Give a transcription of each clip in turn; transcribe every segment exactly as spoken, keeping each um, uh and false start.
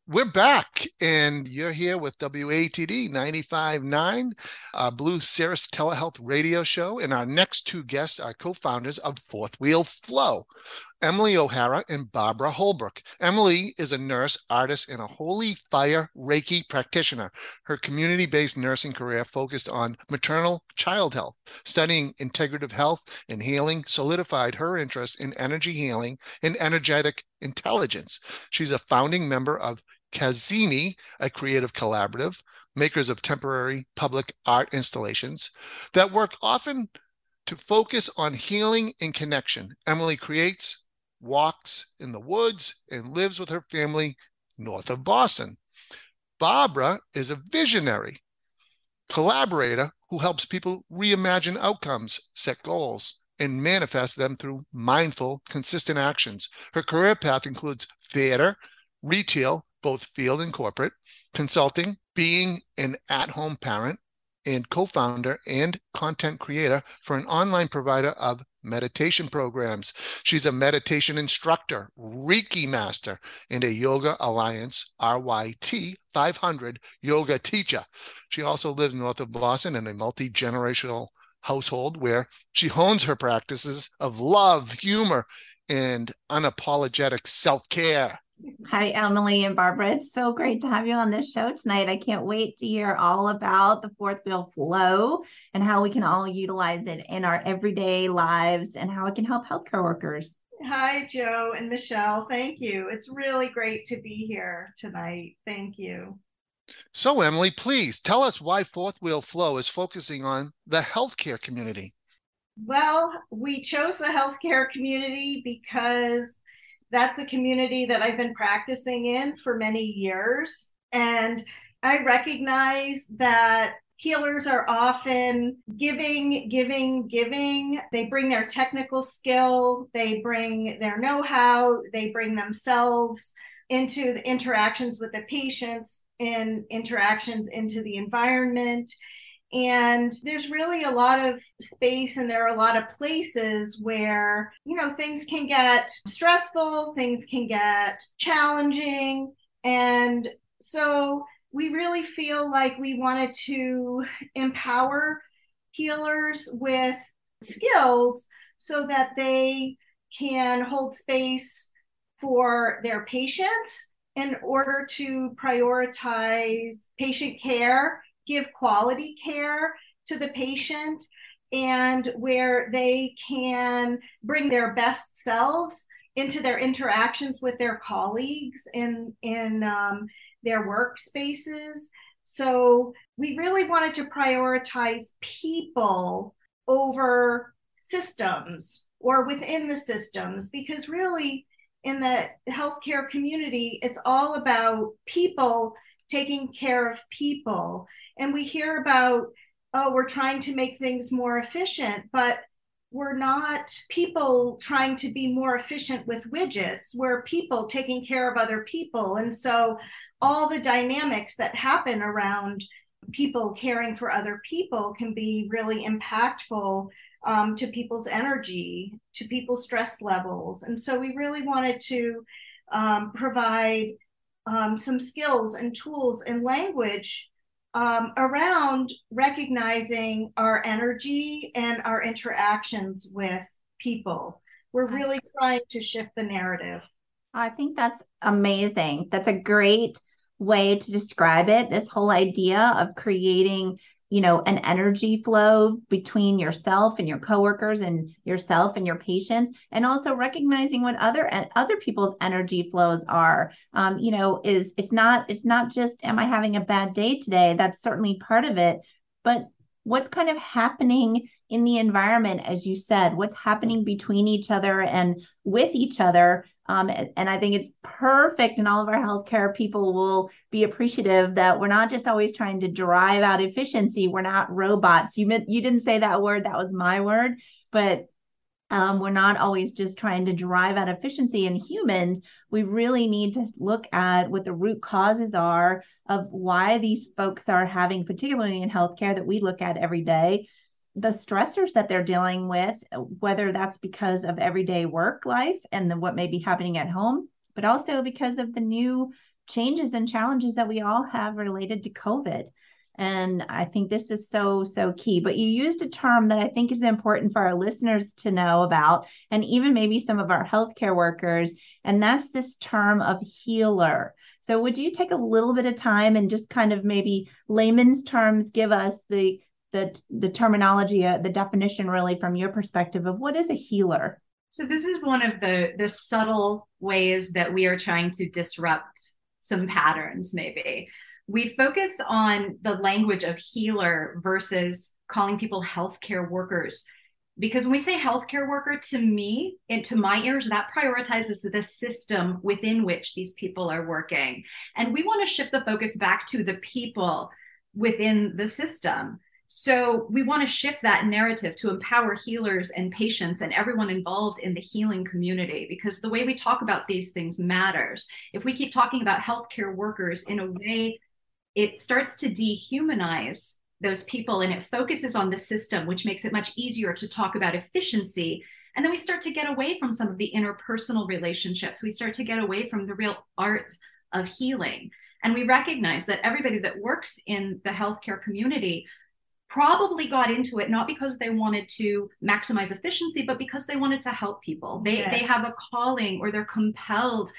We're back, and you're here with W A T D ninety-five point nine, our Blue Cirrus telehealth radio show. And our next two guests are co-founders of Fourth Wheel Flow, Emily O'Hara and Barbara Holbrook. Emily is a nurse, artist, and a Holy Fire Reiki practitioner. Her community-based nursing career focused on maternal child health. Studying integrative health and healing solidified her interest in energy healing and energetic intelligence. She's a founding member of Kazimi, a creative collaborative, makers of temporary public art installations that work often to focus on healing and connection. Emily creates, walks in the woods, and lives with her family north of Boston. Barbara is a visionary collaborator who helps people reimagine outcomes, set goals, and manifest them through mindful, consistent actions. Her career path includes theater, retail, both field and corporate, consulting, being an at-home parent, and co-founder and content creator for an online provider of meditation programs. She's a meditation instructor, Reiki master, and a Yoga Alliance R Y T five hundred yoga teacher. She also lives north of Boston in a multi-generational household where she hones her practices of love, humor, and unapologetic self-care. Hi, Emily and Barbara. It's so great to have you on this show tonight. I can't wait to hear all about the Fourth Wheel Flow and how we can all utilize it in our everyday lives and how it can help healthcare workers. Hi, Joe and Michelle. Thank you. It's really great to be here tonight. Thank you. So, Emily, please tell us why Fourth Wheel Flow is focusing on the healthcare community. Well, we chose the healthcare community because that's the community that I've been practicing in for many years. And I recognize that healers are often giving, giving, giving. They bring their technical skill, they bring their know-how, they bring themselves into the interactions with the patients and interactions into the environment. And there's really a lot of space and there are a lot of places where, you know, things can get stressful, things can get challenging. And so we really feel like we wanted to empower healers with skills so that they can hold space for their patients in order to prioritize patient care, give quality care to the patient, and where they can bring their best selves into their interactions with their colleagues in, in um, their workspaces. So we really wanted to prioritize people over systems or within the systems, because really in the healthcare community, it's all about people taking care of people. And we hear about, oh, we're trying to make things more efficient, but we're not people trying to be more efficient with widgets. We're people taking care of other people. And so all the dynamics that happen around people caring for other people can be really impactful um, to people's energy, to people's stress levels. And so we really wanted to um, provide um, some skills and tools and language Um, around recognizing our energy and our interactions with people. We're really trying to shift the narrative. I think that's amazing. That's a great way to describe it. This whole idea of creating, you know, an energy flow between yourself and your coworkers and yourself and your patients, and also recognizing what other other people's energy flows are. Um, you know, is it's not it's not just, am I having a bad day today? That's certainly part of it, but what's kind of happening in the environment, as you said, what's happening between each other and with each other. Um, and I think it's perfect, and all of our healthcare people will be appreciative that we're not just always trying to drive out efficiency. We're not robots. You meant, you didn't say that word, that was my word, but um, we're not always just trying to drive out efficiency in humans. We really need to look at what the root causes are of why these folks are having, particularly in healthcare that we look at every day, the stressors that they're dealing with, whether that's because of everyday work life and the, what may be happening at home, but also because of the new changes and challenges that we all have related to COVID. And I think this is so, so key. But you used a term that I think is important for our listeners to know about, and even maybe some of our healthcare workers, and that's this term of healer. So would you take a little bit of time and just kind of maybe layman's terms give us the the, the terminology, uh, the definition really from your perspective of what is a healer? So this is one of the, the subtle ways that we are trying to disrupt some patterns, maybe. We focus on the language of healer versus calling people healthcare workers. Because when we say healthcare worker, to me, and to my ears, that prioritizes the system within which these people are working. And we want to shift the focus back to the people within the system. So we want to shift that narrative to empower healers and patients and everyone involved in the healing community, because the way we talk about these things matters. If we keep talking about healthcare workers in a way, it starts to dehumanize those people and it focuses on the system, which makes it much easier to talk about efficiency. And then we start to get away from some of the interpersonal relationships. We start to get away from the real art of healing. And we recognize that everybody that works in the healthcare community probably got into it not because they wanted to maximize efficiency, but because they wanted to help people. They, yes. they have a calling, or they're compelled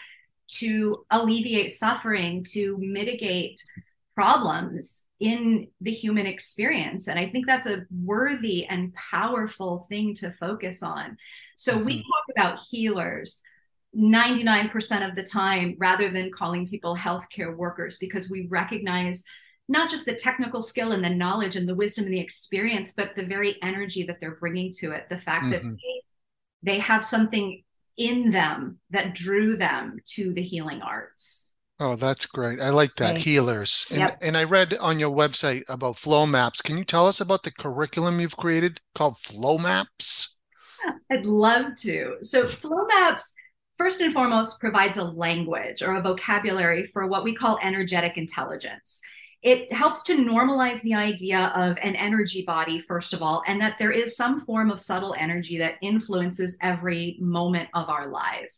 to alleviate suffering, to mitigate problems in the human experience. And I think that's a worthy and powerful thing to focus on. So mm-hmm. we talk about healers ninety-nine percent of the time rather than calling people healthcare workers, because we recognize not just the technical skill and the knowledge and the wisdom and the experience, but the very energy that they're bringing to it. The fact mm-hmm. that they, they have something in them that drew them to the healing arts. Oh, that's great. I like that. Right. Healers. And, yep. and I read on your website about flow maps. Can you tell us about the curriculum you've created called Flow Maps? I'd love to. So Flow Maps, first and foremost, provides a language or a vocabulary for what we call energetic intelligence. It helps to normalize the idea of an energy body, first of all, and that there is some form of subtle energy that influences every moment of our lives.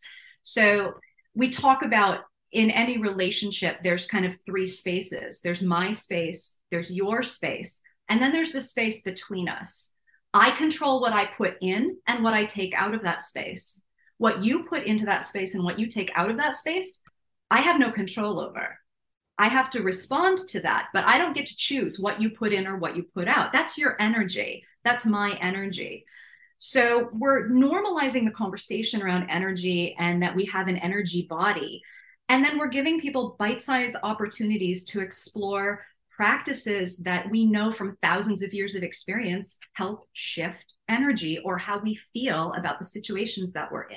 So we talk about in any relationship, there's kind of three spaces. There's my space, there's your space, and then there's the space between us. I control what I put in and what I take out of that space. What you put into that space and what you take out of that space, I have no control over. I have to respond to that, but I don't get to choose what you put in or what you put out. That's your energy. That's my energy. So we're normalizing the conversation around energy and that we have an energy body. And then we're giving people bite-sized opportunities to explore practices that we know from thousands of years of experience help shift energy or how we feel about the situations that we're in.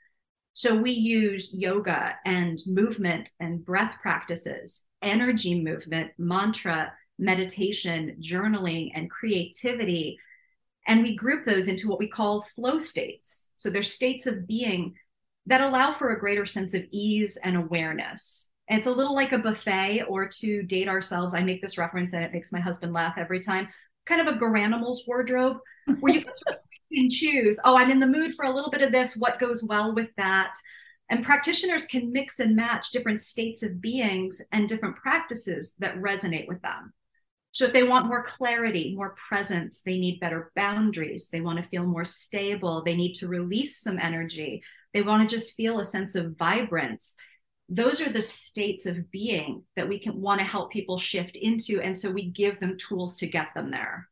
So we use yoga and movement and breath practices, energy movement, mantra, meditation, journaling, and creativity. And we group those into what we call flow states. So they're states of being that allow for a greater sense of ease and awareness. And it's a little like a buffet, or to date ourselves, I make this reference and it makes my husband laugh every time, kind of a Garanimals wardrobe, where you can sort of pick and choose, oh, I'm in the mood for a little bit of this, what goes well with that? And practitioners can mix and match different states of beings and different practices that resonate with them. So if they want more clarity, more presence, they need better boundaries, they want to feel more stable, they need to release some energy, they want to just feel a sense of vibrance. Those are the states of being that we can want to help people shift into. And so we give them tools to get them there.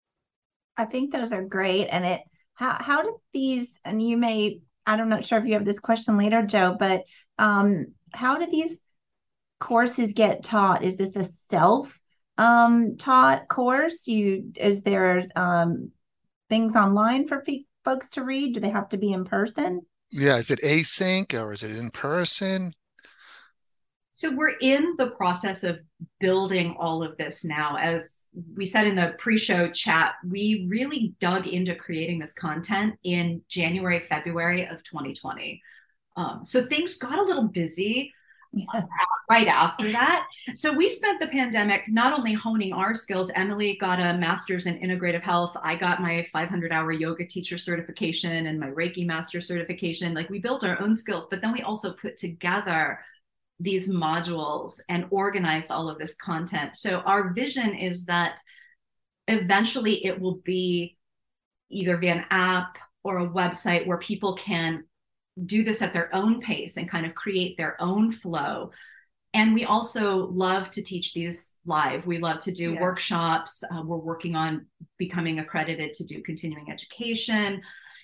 I think those are great. And it, how, how did these, and you may, I'm not sure if you have this question later, Joe, but um, how do these courses get taught? Is this a self um, taught course? You, is there um, things online for pe- folks to read? Do they have to be in person? Yeah. Is it async or is it in person? So we're in the process of building all of this now. As we said in the pre-show chat, we really dug into creating this content in January, February of twenty twenty. Um, so things got a little busy yeah. right after that. So we spent the pandemic not only honing our skills. Emily got a master's in integrative health. I got my five hundred hour yoga teacher certification and my Reiki master certification. Like, we built our own skills, but then we also put together these modules and organized all of this content. So our vision is that eventually it will be either via an app or a website where people can do this at their own pace and kind of create their own flow. And we also love to teach these live. We love to do Yeah. workshops. Uh, we're working on becoming accredited to do continuing education.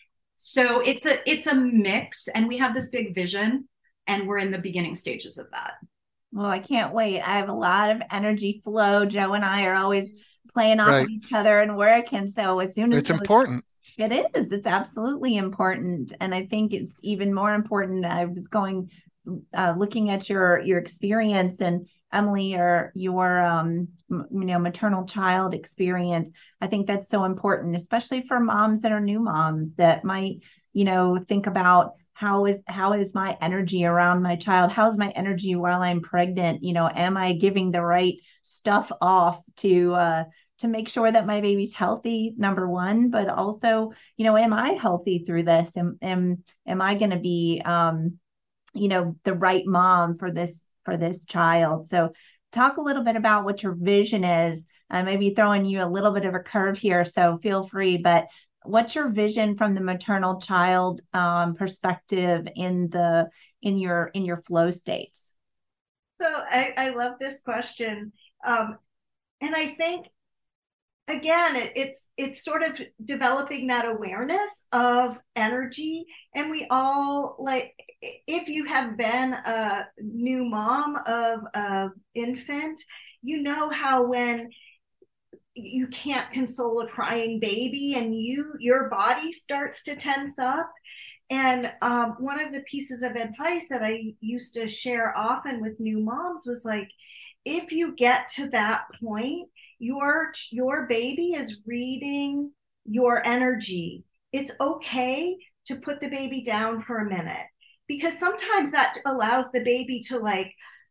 So it's a it's a mix, and we have this big vision, and we're in the beginning stages of that. Well, I can't wait. I have a lot of energy flow. Joe and I are always playing off Right. of each other and work. And so as soon as It's those- important. It is. It's absolutely important. And I think it's even more important. I was going, uh, looking at your, your experience, and Emily, your, your, um, m- you know, maternal child experience. I think that's so important, especially for moms that are new moms that might, you know, think about how is, how is my energy around my child? How's my energy while I'm pregnant? You know, am I giving the right stuff off to, uh, to make sure that my baby's healthy, number one, but also, you know, am I healthy through this? Am, am, am I going to be, um, you know, the right mom for this, for this child? So talk a little bit about what your vision is. I may be throwing you a little bit of a curve here, so feel free, but what's your vision from the maternal child um, perspective in the, in your, in your flow states? So I, I love this question. Um, and I think, again, it, it's it's sort of developing that awareness of energy. And we all, like, if you have been a new mom of an infant, you know how when you can't console a crying baby and you your body starts to tense up. And um, one of the pieces of advice that I used to share often with new moms was like, if you get to that point, your your baby is reading your energy. It's okay to put the baby down for a minute, because sometimes that allows the baby to like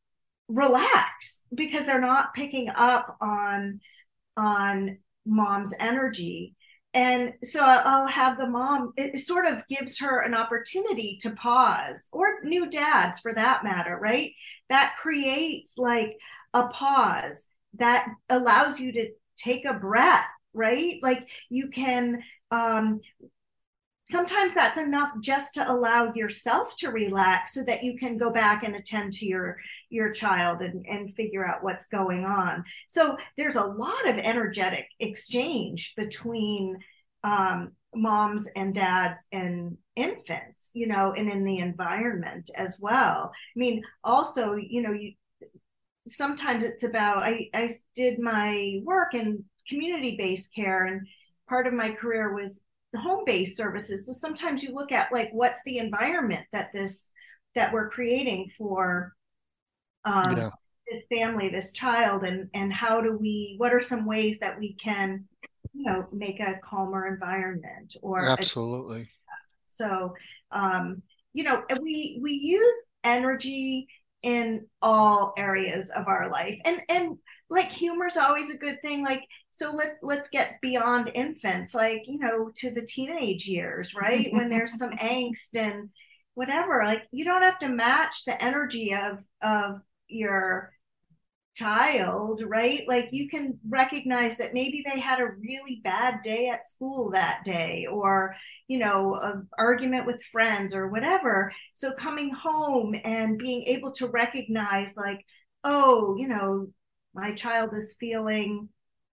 relax because they're not picking up on on mom's energy. And so I'll have the mom, it sort of gives her an opportunity to pause, or new dads for that matter, right? That creates like a pause that allows you to take a breath, right? Like you can, um, sometimes that's enough just to allow yourself to relax so that you can go back and attend to your your child and, and figure out what's going on. So there's a lot of energetic exchange between um, moms and dads and infants, you know, and in the environment as well. I mean, also, you know, you sometimes it's about, I, I did my work in community-based care, and part of my career was home-based services. So sometimes you look at like, what's the environment that this, that we're creating for um, yeah. this family, this child, and, and how do we, what are some ways that we can, you know, make a calmer environment or. Absolutely. A, so, um, you know, we, we use energy in all areas of our life, and and like humor is always a good thing. Like, so let let's get beyond infants, like, you know, to the teenage years, right? When there's some angst and whatever, like you don't have to match the energy of of your child, right? Like you can recognize that maybe they had a really bad day at school that day, or, you know, an argument with friends or whatever. So coming home and being able to recognize like, oh, you know, my child is feeling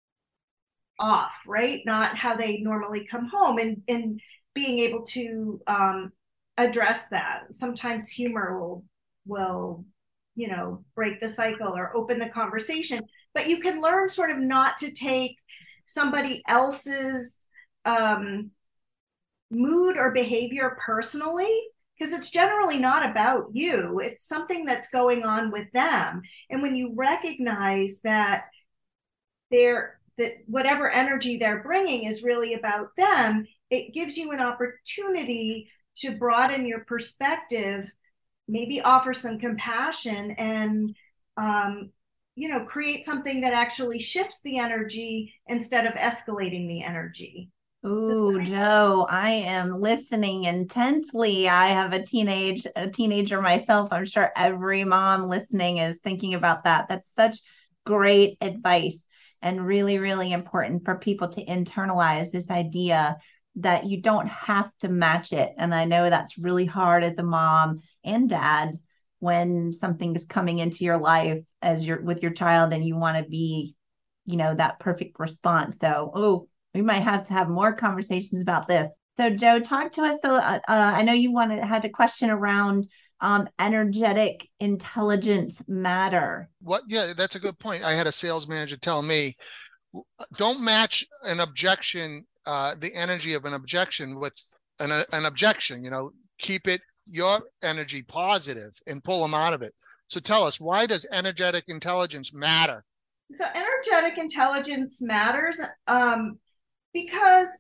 off, right? Not how they normally come home, and, and being able to um, address that. Sometimes humor will, will, you know, break the cycle or open the conversation, but you can learn sort of not to take somebody else's um, mood or behavior personally, because it's generally not about you. It's something that's going on with them. And when you recognize that they're, that whatever energy they're bringing is really about them, it gives you an opportunity to broaden your perspective, maybe offer some compassion, and, um, you know, create something that actually shifts the energy instead of escalating the energy. Ooh, Joe, I am listening intensely. I have a teenage a teenager myself. I'm sure every mom listening is thinking about that. That's such great advice and really, really important for people to internalize this idea that you don't have to match it. And I know that's really hard as a mom and dad when something is coming into your life as you're with your child and you want to be, you know, that perfect response. So, oh, we might have to have more conversations about this. So, Joe, talk to us. So, uh, uh, I know you wanted had a question around um, energetic intelligence matter. What? Yeah, that's a good point. I had a sales manager tell me, don't match an objection, uh, the energy of an objection with an, an objection. You know, keep it your energy positive and pull them out of it. So, tell us, why does energetic intelligence matter? So, energetic intelligence matters. Um, Because,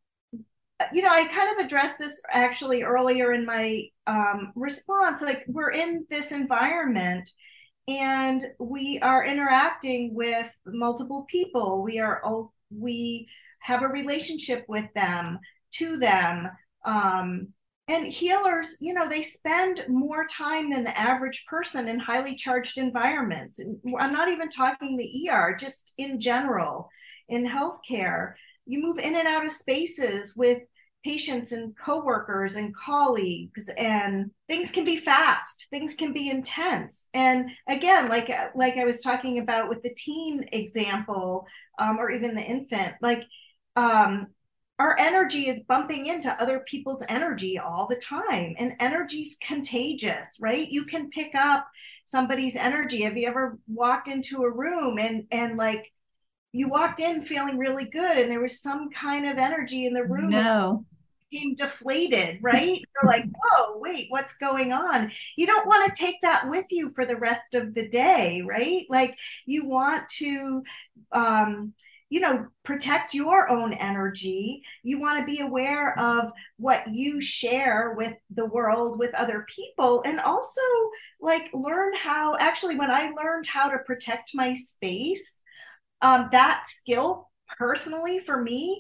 you know, I kind of addressed this actually earlier in my um, response. Like, we're in this environment and we are interacting with multiple people. We are, we have a relationship with them, to them. Um, and healers, you know, they spend more time than the average person in highly charged environments. And I'm not even talking the E R, just in general, in healthcare. You move in and out of spaces with patients and coworkers and colleagues, and things can be fast, things can be intense. And again, like like I was talking about with the teen example, um, or even the infant, like um, our energy is bumping into other people's energy all the time, and energy's contagious, right? You can pick up somebody's energy. Have you ever walked into a room and and like you walked in feeling really good and there was some kind of energy in the room No. became deflated, right? You're like, whoa, wait, what's going on? You don't want to take that with you for the rest of the day, right? Like, you want to um you know, protect your own energy. You want to be aware of what you share with the world, with other people, and also like learn how, actually, when I learned how to protect my space, Um, that skill personally for me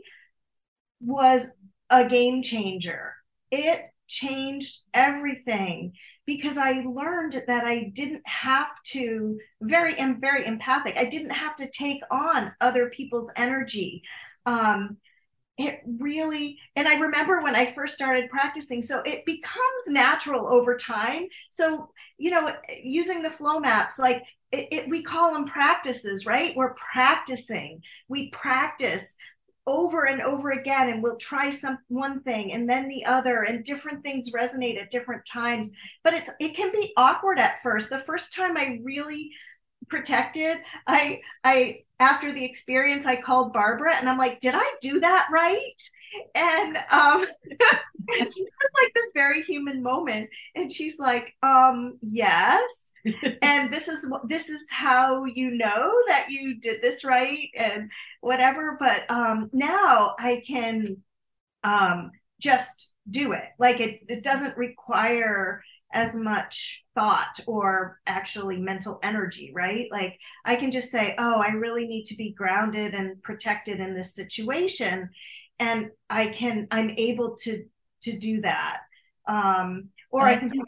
was a game changer. It changed everything because I learned that I didn't have to, very, am very empathic. I didn't have to take on other people's energy. Um, it really, and I remember when I first started practicing, so it becomes natural over time. So, you know, using the flow maps, like it, it, we call them practices, right? We're practicing. We practice over and over again, and we'll try some one thing and then the other, and different things resonate at different times. But it's it can be awkward at first. The first time I really protected, I I after the experience, I called Barbara and I'm like, did I do that right? And um it was like this very human moment, and she's like, um yes, and this is this is how you know that you did this right and whatever. But um now I can um just do it. Like, it, it doesn't require as much thought or actually mental energy, right? Like, I can just say, oh, I really need to be grounded and protected in this situation, and I can I'm able to to do that. Um or I can say,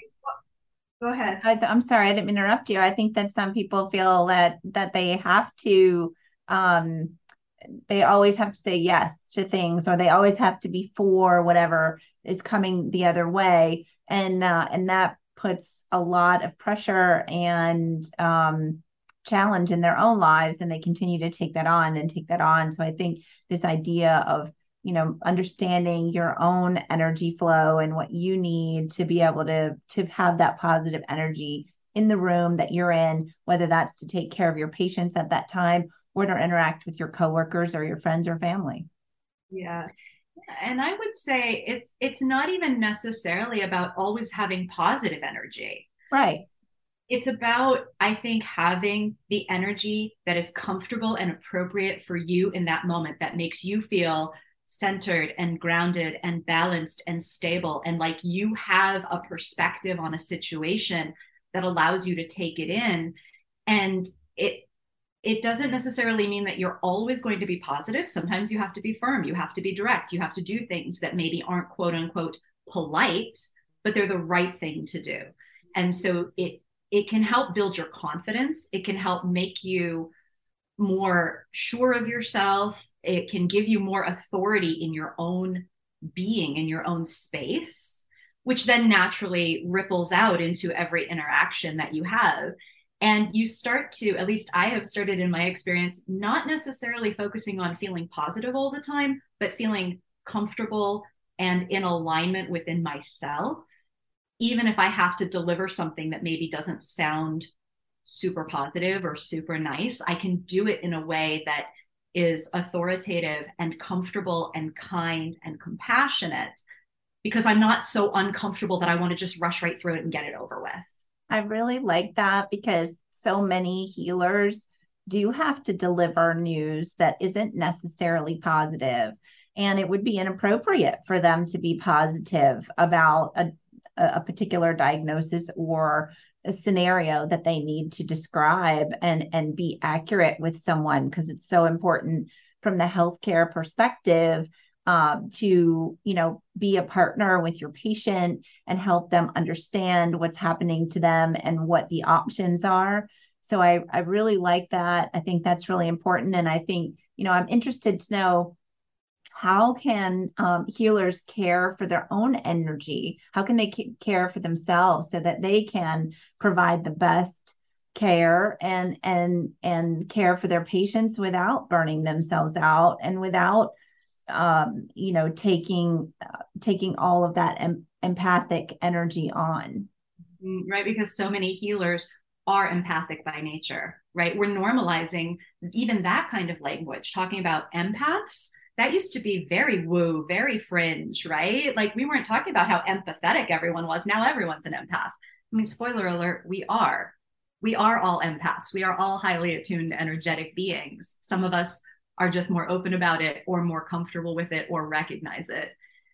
go ahead. I, I'm sorry, I didn't interrupt you. I think that some people feel that that they have to um they always have to say yes to things, or they always have to be for whatever is coming the other way. And uh, and that puts a lot of pressure and um, challenge in their own lives, and they continue to take that on and take that on. So I think this idea of, you know, understanding your own energy flow and what you need to be able to to have that positive energy in the room that you're in, whether that's to take care of your patients at that time or to interact with your coworkers or your friends or family. Yes. And I would say it's it's not even necessarily about always having positive energy. Right. It's about, I think, having the energy that is comfortable and appropriate for you in that moment, that makes you feel centered and grounded and balanced and stable, and like you have a perspective on a situation that allows you to take it in. And it it doesn't necessarily mean that you're always going to be positive. Sometimes you have to be firm. You have to be direct. You have to do things that maybe aren't quote unquote polite, but they're the right thing to do. And so it, it can help build your confidence. It can help make you more sure of yourself. It can give you more authority in your own being, in your own space, which then naturally ripples out into every interaction that you have. And you start to, at least I have started in my experience, not necessarily focusing on feeling positive all the time, but feeling comfortable and in alignment within myself, even if I have to deliver something that maybe doesn't sound super positive or super nice. I can do it in a way that is authoritative and comfortable and kind and compassionate, because I'm not so uncomfortable that I want to just rush right through it and get it over with. I really like that, because so many healers do have to deliver news that isn't necessarily positive, and it would be inappropriate for them to be positive about a, a particular diagnosis or a scenario that they need to describe and, and be accurate with someone, because it's so important from the healthcare perspective um, to, you know, be a partner with your patient and help them understand what's happening to them and what the options are. So I, I really like that. I think that's really important. And I think, you know, I'm interested to know, how can um, healers care for their own energy? How can they c- care for themselves so that they can provide the best care and and and care for their patients without burning themselves out and without um, you know taking uh, taking all of that em- empathic energy on? Right, because so many healers are empathic by nature, right? We're normalizing even that kind of language, talking about empaths. That used to be very woo, very fringe, right? Like we weren't talking about how empathetic everyone was. Now everyone's an empath. I mean, spoiler alert, we are. We are all empaths. We are all highly attuned, energetic beings. Some of us are just more open about it or more comfortable with it or recognize it.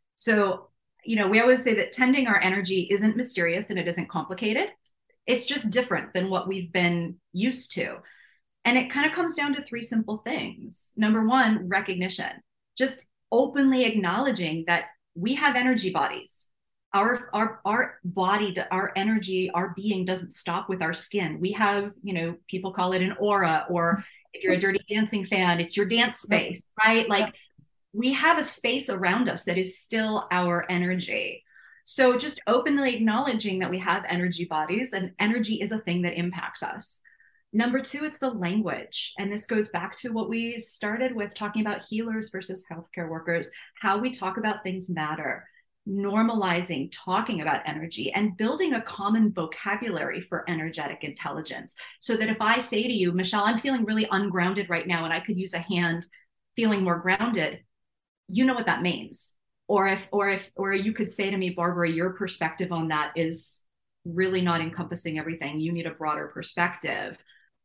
So, you know, we always say that tending our energy isn't mysterious and it isn't complicated. It's just different than what we've been used to. And it kind of comes down to three simple things. Number one, recognition. Just openly acknowledging that we have energy bodies. Our, our, our body, our energy, our being doesn't stop with our skin. We have, you know, people call it an aura, or if you're a Dirty Dancing fan, it's your dance space, right? Like we have a space around us that is still our energy. So just openly acknowledging that we have energy bodies, and energy is a thing that impacts us. Number two, it's the language. And this goes back to what we started with, talking about healers versus healthcare workers. How we talk about things matter. Normalizing talking about energy and building a common vocabulary for energetic intelligence. So that if I say to you, Michelle, I'm feeling really ungrounded right now, and I could use a hand feeling more grounded, you know what that means. Or if, or if, or you could say to me, Barbara, your perspective on that is really not encompassing everything. You need a broader perspective.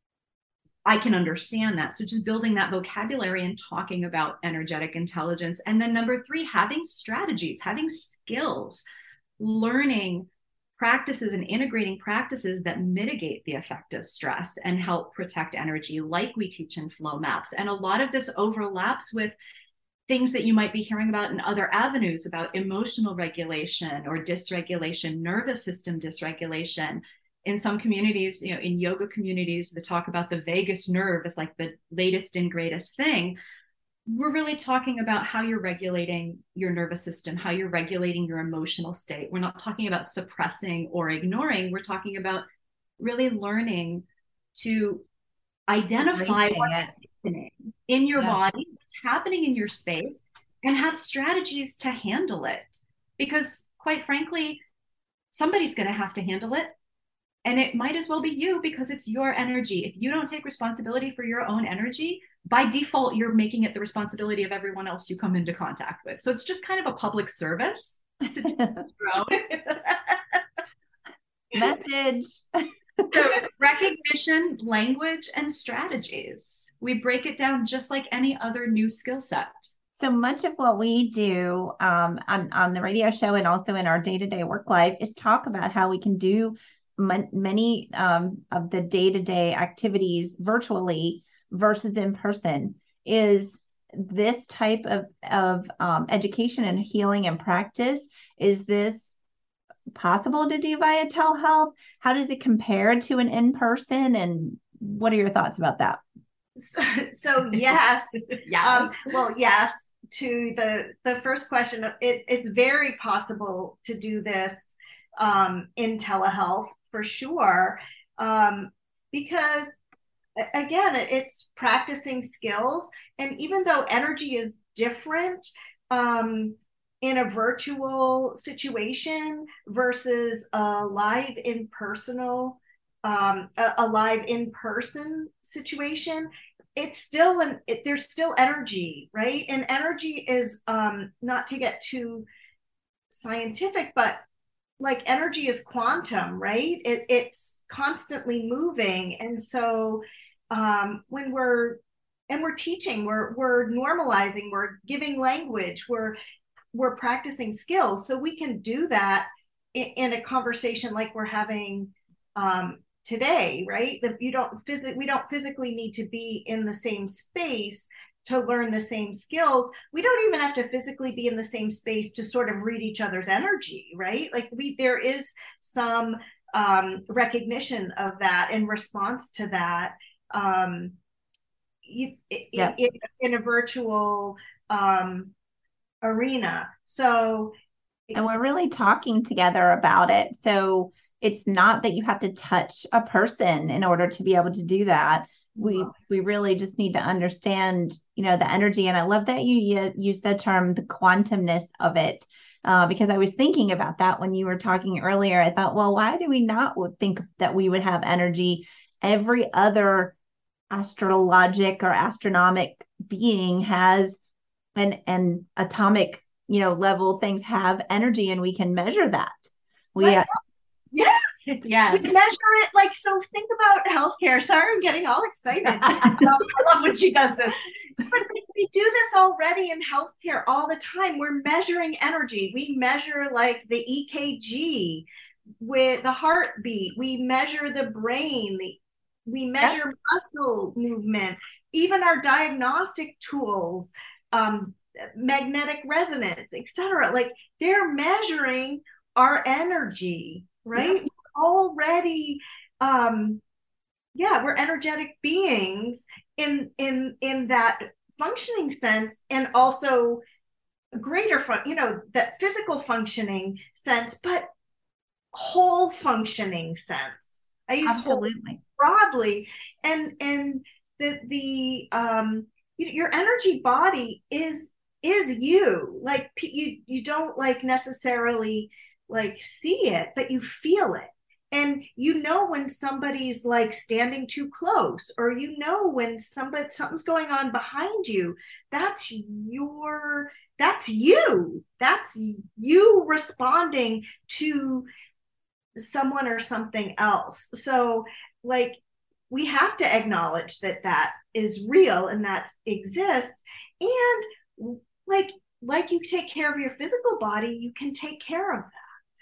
I can understand that. So just building that vocabulary and talking about energetic intelligence. And then number three, having strategies, having skills, learning practices and integrating practices that mitigate the effect of stress and help protect energy, like we teach in Flow Maps. And a lot of this overlaps with things that you might be hearing about in other avenues, about emotional regulation or dysregulation, nervous system dysregulation. In some communities, you know, in yoga communities, they talk about the vagus nerve as like the latest and greatest thing. We're really talking about how you're regulating your nervous system, how you're regulating your emotional state. We're not talking about suppressing or ignoring. We're talking about really learning to identify what's happening in your yeah. body, what's happening in your space, and have strategies to handle it. Because quite frankly, somebody's going to have to handle it. And it might as well be you, because it's your energy. If you don't take responsibility for your own energy, by default, you're making it the responsibility of everyone else you come into contact with. So it's just kind of a public service to grow. Message. So recognition, language, and strategies. We break it down just like any other new skill set. So much of what we do um, on, on the radio show and also in our day-to-day work life is talk about how we can do m- many um, of the day-to-day activities virtually versus in person. Is this type of, of um, education and healing and practice, is this possible to do via telehealth? How does it compare to an in-person? And what are your thoughts about that? So, so yes. Yes. Um, well, yes, to the, the first question, it, it's very possible to do this um, in telehealth for sure. Um, because again, it's practicing skills. And even though energy is different um, in a virtual situation versus a live in personal, um, a, a live in person situation, it's still an, it, there's still energy, right? And energy is um, not to get too scientific, but like energy is quantum, right? It, it's constantly moving. And so um, when we're, and we're teaching, we're, we're normalizing, we're giving language, we're, we're practicing skills. So we can do that in, in a conversation like we're having um, today, right? That you don't phys- we don't physically need to be in the same space to learn the same skills. We don't even have to physically be in the same space to sort of read each other's energy, right? Like we, there is some um, recognition of that in response to that um, it, yeah. it, it, in a virtual um, arena. So, and we're really talking together about it. So it's not that you have to touch a person in order to be able to do that. We we really just need to understand, you know, the energy. And I love that you you used the term, the quantumness of it, uh, because I was thinking about that when you were talking earlier. I thought, well, why do we not think that we would have energy? Every other astrologic or astronomic being has an, an atomic, you know, level things have energy, and we can measure that. We right. uh, Yes. Yes. We measure it like, so think about healthcare. Sorry, I'm getting all excited. I love when she does this. But we do this already in healthcare all the time. We're measuring energy. We measure like the E K G with the heartbeat. We measure the brain. The, we measure yep. muscle movement, even our diagnostic tools, um, magnetic resonance, et cetera. Like they're measuring our energy, right? Yep. Already, um, yeah, we're energetic beings in in in that functioning sense, and also greater fun, you know, that physical functioning sense, but whole functioning sense. I use Absolutely. whole broadly, and and the the um your energy body is is you. Like you you don't like necessarily like see it, but you feel it. And you know when somebody's like standing too close, or you know when somebody something's going on behind you. That's your that's you. That's you responding to someone or something else. So like we have to acknowledge that that is real and that exists. And like like you take care of your physical body, you can take care of that.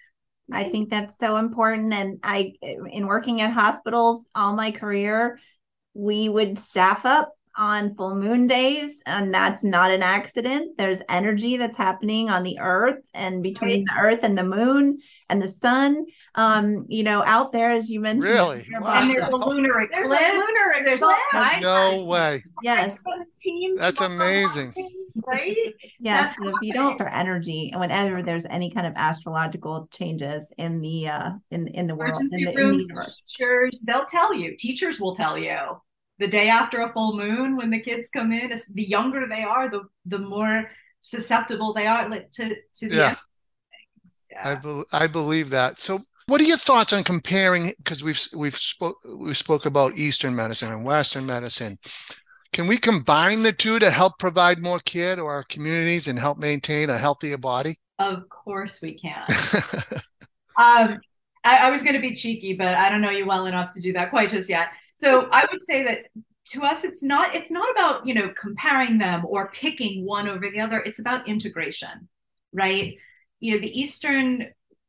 I think that's so important. And I, in working at hospitals all my career, we would staff up on full moon days, and that's not an accident. There's energy that's happening on the earth and between right. the earth and the moon and the sun. Um, you know, out there, as you mentioned, really, wow. and there's a lunar eclipse. There's a lunar eclipse. There's all kinds. No way. Yes, that's amazing. Right? Yes, so if you don't for energy, and whenever there's any kind of astrological changes in the uh in in the world, in the, in the universe, teachers, they'll tell you. Teachers will tell you the day after a full moon when the kids come in. The younger they are, the the more susceptible they are to to the yeah. I be- I believe that. So, what are your thoughts on comparing? Because we've we've spoke we spoke about Eastern medicine and Western medicine. Can we combine the two to help provide more care to our communities and help maintain a healthier body? Of course we can. um, I, I was going to be cheeky, but I don't know you well enough to do that quite just yet. So I would say that to us, it's not it's not about, you know, comparing them or picking one over the other. It's about integration, right? You know, the Eastern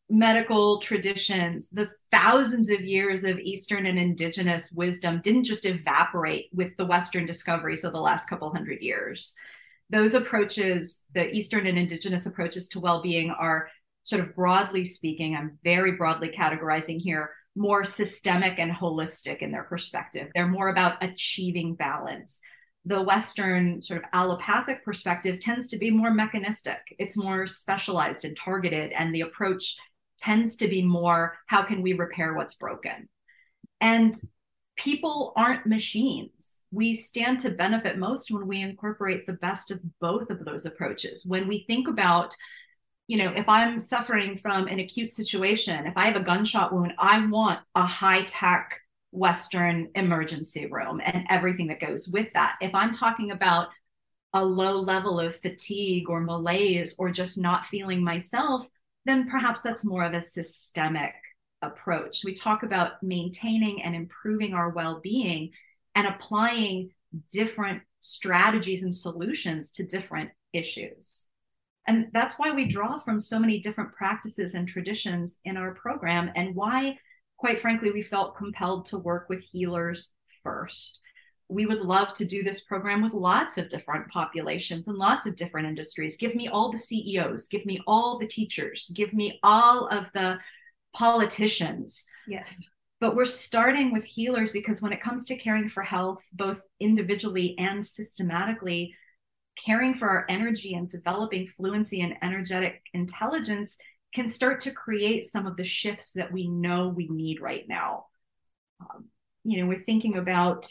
medical traditions, the thousands of years of Eastern and indigenous wisdom didn't just evaporate with the Western discoveries of the last couple hundred years. Those approaches, the Eastern and indigenous approaches to well-being, are sort of, broadly speaking, I'm very broadly categorizing here, more systemic and holistic in their perspective. They're more about achieving balance. The Western sort of allopathic perspective tends to be more mechanistic. It's more specialized and targeted, and the approach tends to be more, how can we repair what's broken? And people aren't machines. We stand to benefit most when we incorporate the best of both of those approaches. When we think about, you know, if I'm suffering from an acute situation, if I have a gunshot wound, I want a high-tech Western emergency room and everything that goes with that. If I'm talking about a low level of fatigue or malaise or just not feeling myself, then perhaps that's more of a systemic approach. We talk about maintaining and improving our well-being and applying different strategies and solutions to different issues. And that's why we draw from so many different practices and traditions in our program, and why, quite frankly, we felt compelled to work with healers first. We would love to do this program with lots of different populations and lots of different industries. Give me all the C E Os, give me all the teachers, give me all of the politicians. Yes. But we're starting with healers because when it comes to caring for health, both individually and systematically, caring for our energy and developing fluency and energetic intelligence can start to create some of the shifts that we know we need right now. Um, you know, we're thinking about,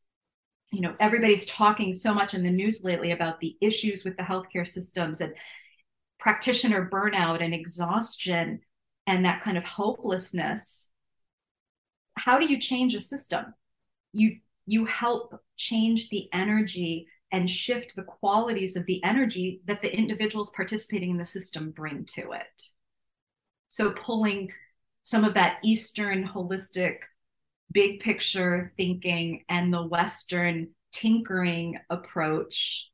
you know, everybody's talking so much in the news lately about the issues with the healthcare systems and practitioner burnout and exhaustion and that kind of hopelessness. How do you change a system? You, you help change the energy and shift the qualities of the energy that the individuals participating in the system bring to it. So pulling some of that Eastern holistic big picture thinking and the Western tinkering approach,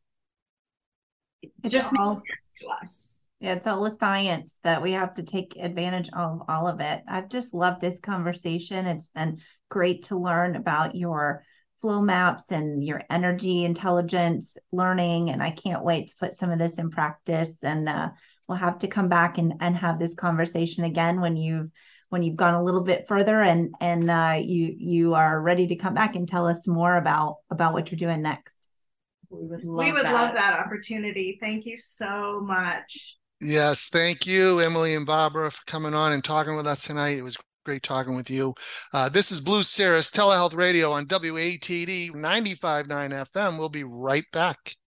it It's just all- makes sense to us. Yeah, it's all a science that we have to take advantage of all of it. I've just loved this conversation. It's been great to learn about your flow maps and your energy intelligence learning. And I can't wait to put some of this in practice. And uh, we'll have to come back and, and have this conversation again when you've when you've gone a little bit further and and uh, you you are ready to come back and tell us more about about what you're doing next. We would love we would that. love that opportunity. Thank you so much. Yes, thank you, Emily and Barbara, for coming on and talking with us tonight. It was great talking with you. Uh, this is Blue Cirrus Telehealth Radio on W A T D ninety-five point nine F M. We'll be right back.